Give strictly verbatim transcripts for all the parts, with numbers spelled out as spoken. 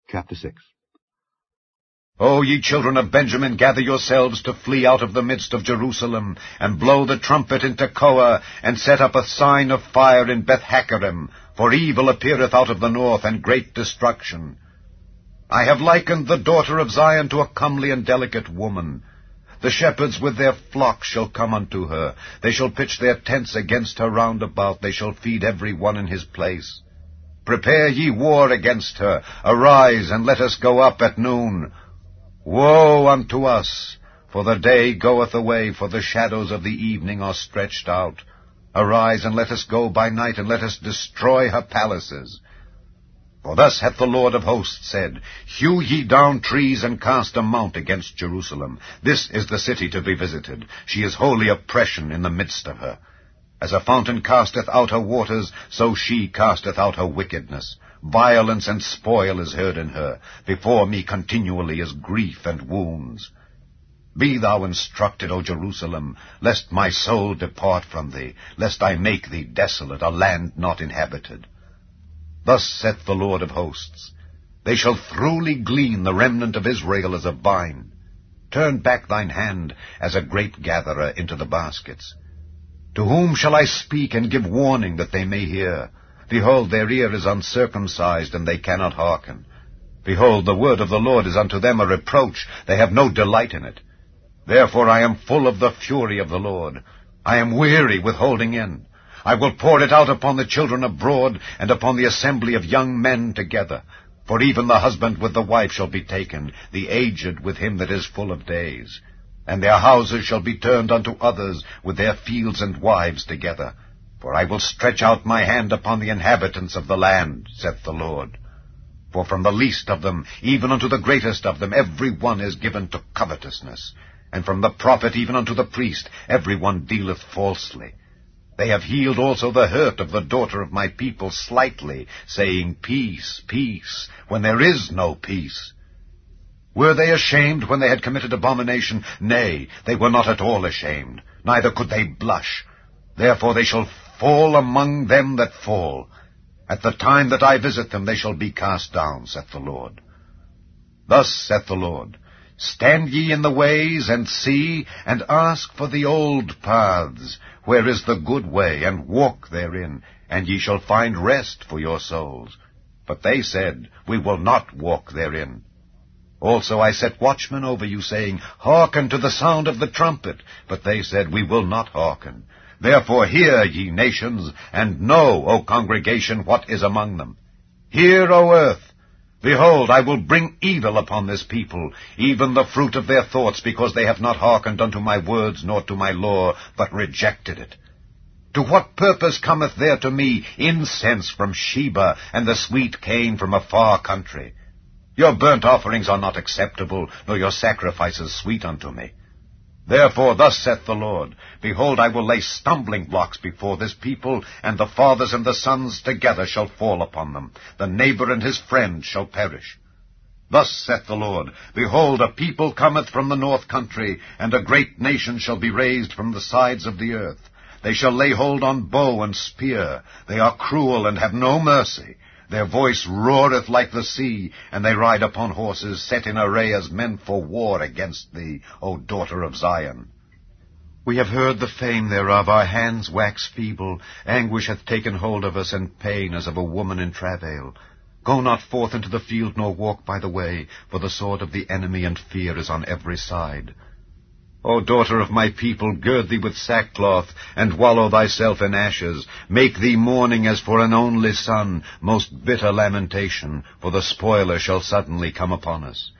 Chapter six. O ye children of Benjamin, gather yourselves to flee out of the midst of Jerusalem, and blow the trumpet in Tekoa, and set up a sign of fire in Beth-Haccherem, for evil appeareth out of the north, and great destruction. I have likened the daughter of Zion to a comely and delicate woman. The shepherds with their flocks shall come unto her. They shall pitch their tents against her round about. They shall feed every one in his place. Prepare ye war against her. Arise, and let us go up at noon. Woe unto us! For the day goeth away, for the shadows of the evening are stretched out. Arise, and let us go by night, and let us destroy her palaces. For thus hath the Lord of hosts said, Hew ye down trees, and cast a mount against Jerusalem. This is the city to be visited. She is holy oppression in the midst of her. As a fountain casteth out her waters, so she casteth out her wickedness. Violence and spoil is heard in her. Before me continually is grief and wounds. Be thou instructed, O Jerusalem, lest my soul depart from thee, lest I make thee desolate, a land not inhabited. Thus saith the Lord of hosts, They shall throughly glean the remnant of Israel as a vine. Turn back thine hand as a grape gatherer into the baskets. To whom shall I speak and give warning that they may hear? Behold, their ear is uncircumcised, and they cannot hearken. Behold, the word of the Lord is unto them a reproach. They have no delight in it. Therefore I am full of the fury of the Lord. I am weary with holding in. I will pour it out upon the children abroad, and upon the assembly of young men together. For even the husband with the wife shall be taken, the aged with him that is full of days. And their houses shall be turned unto others, with their fields and wives together. For I will stretch out my hand upon the inhabitants of the land, saith the Lord. For from the least of them, even unto the greatest of them, every one is given to covetousness. And from the prophet even unto the priest, every one dealeth falsely. They have healed also the hurt of the daughter of my people slightly, saying, Peace, peace, when there is no peace. Were they ashamed when they had committed abomination? Nay, they were not at all ashamed, neither could they blush. Therefore they shall fall among them that fall. At the time that I visit them they shall be cast down, saith the Lord. Thus saith the Lord, Stand ye in the ways, and see, and ask for the old paths, where is the good way, and walk therein, and ye shall find rest for your souls. But they said, We will not walk therein. Also I set watchmen over you, saying, Hearken to the sound of the trumpet. But they said, We will not hearken. Therefore hear, ye nations, and know, O congregation, what is among them. Hear, O earth. Behold, I will bring evil upon this people, even the fruit of their thoughts, because they have not hearkened unto my words, nor to my law, but rejected it. To what purpose cometh there to me incense from Sheba, and the sweet cane from a far country? Your burnt offerings are not acceptable, nor your sacrifices sweet unto me. Therefore thus saith the Lord, Behold, I will lay stumbling blocks before this people, and the fathers and the sons together shall fall upon them. The neighbor and his friend shall perish. Thus saith the Lord, Behold, a people cometh from the north country, and a great nation shall be raised from the sides of the earth. They shall lay hold on bow and spear. They are cruel and have no mercy. Their voice roareth like the sea, and they ride upon horses set in array as men for war against thee, O daughter of Zion. We have heard the fame thereof, our hands wax feeble, anguish hath taken hold of us, and pain as of a woman in travail. Go not forth into the field, nor walk by the way, for the sword of the enemy and fear is on every side. O daughter of my people, gird thee with sackcloth, and wallow thyself in ashes. Make thee mourning as for an only son, most bitter lamentation, for the spoiler shall suddenly come upon us.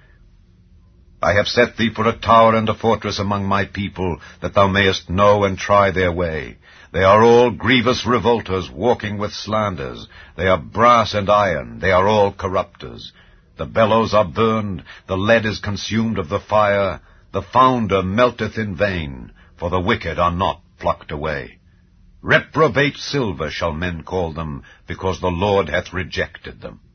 I have set thee for a tower and a fortress among my people, that thou mayest know and try their way. They are all grievous revolters, walking with slanders. They are brass and iron, they are all corrupters. The bellows are burned, the lead is consumed of the fire. The founder melteth in vain, for the wicked are not plucked away. Reprobate silver shall men call them, because the Lord hath rejected them.